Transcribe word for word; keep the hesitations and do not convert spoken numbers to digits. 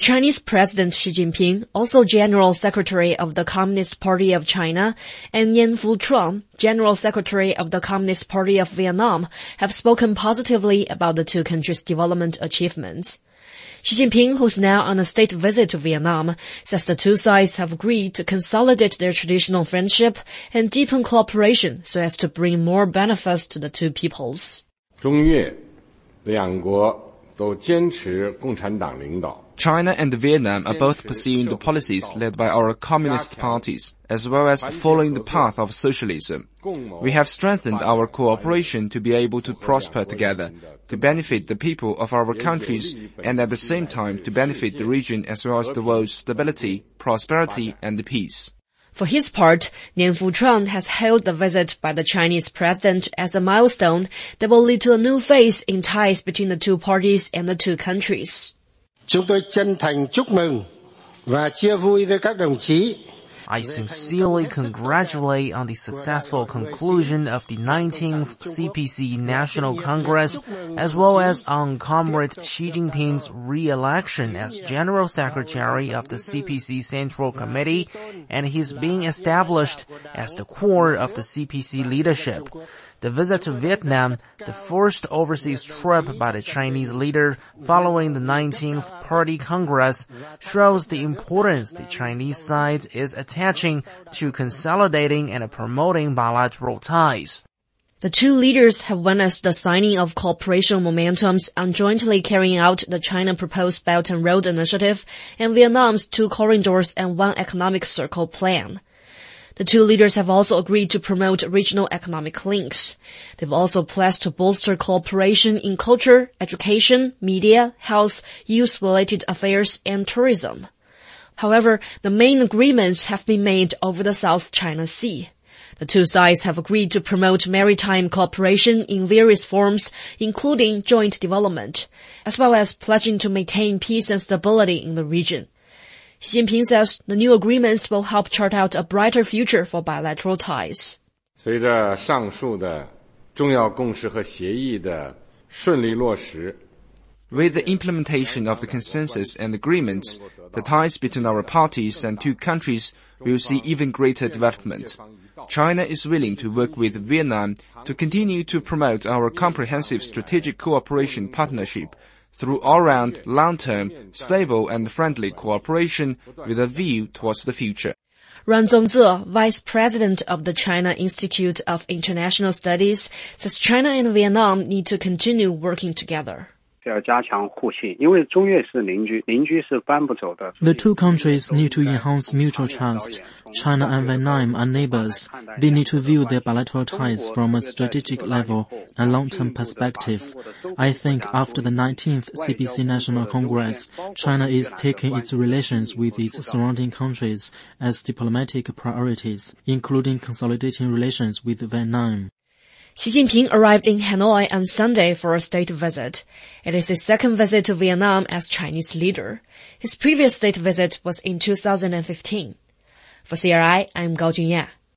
Chinese President Xi Jinping, also General Secretary of the Communist Party of China, and Nguyen Phu Trong, General Secretary of the Communist Party of Vietnam, have spoken positively about the two countries' development achievements. Xi Jinping, who's now on a state visit to Vietnam, says the two sides have agreed to consolidate their traditional friendship and deepen cooperation so as to bring more benefits to the two peoples. 中越两国都坚持共产党领导。 China and Vietnam are both pursuing the policies led by our communist parties, as well as following the path of socialism. We have strengthened our cooperation to be able to prosper together, to benefit the people of our countries, and at the same time to benefit the region as well as the world's stability, prosperity, and peace. For his part, Nguyen Phu Trong has hailed the visit by the Chinese president as a milestone that will lead to a new phase in ties between the two parties and the two countries. Chúng tôi chân thành chúc mừng và chia vui với các đồng chí. I sincerely congratulate on the successful conclusion of the nineteenth C P C National Congress, as well as on Comrade Xi Jinping's re-election as General Secretary of the C P C Central Committee, and his being established as the core of the C P C leadership. The visit to Vietnam, the first overseas trip by the Chinese leader following the nineteenth Party Congress, shows the importance the Chinese side is attaching to consolidating and promoting bilateral ties. The two leaders have witnessed the signing of cooperation momentums on jointly carrying out the China proposed Belt and Road Initiative and Vietnam's Two Corridors and One Economic Circle plan. The two leaders have also agreed to promote regional economic links. They've also pledged to bolster cooperation in culture, education, media, health, youth-related affairs, and tourism. However, the main agreements have been made over the South China Sea. The two sides have agreed to promote maritime cooperation in various forms, including joint development, as well as pledging to maintain peace and stability in the region. Xi Jinping says the new agreements will help chart out a brighter future for bilateral ties. 随着上述的重要共识和协议的顺利落实， With the implementation of the consensus and agreements, the ties between our parties and two countries will see even greater development. China is willing to work with Vietnam to continue to promote our comprehensive strategic cooperation partnership through all-round, long-term, stable and friendly cooperation with a view towards the future. Ran Zongze, Vice President of the China Institute of International Studies, says China and Vietnam need to continue working together. The two countries need to enhance mutual trust. China and Vietnam are neighbors. They need to view their bilateral ties from a strategic level and long-term perspective. I think after the nineteenth C P C National Congress, China is taking its relations with its surrounding countries as diplomatic priorities, including consolidating relations with Vietnam. Xi Jinping arrived in Hanoi on Sunday for a state visit. It is his second visit to Vietnam as Chinese leader. His previous state visit was in two thousand fifteen. For C R I, I'm Gao Junya.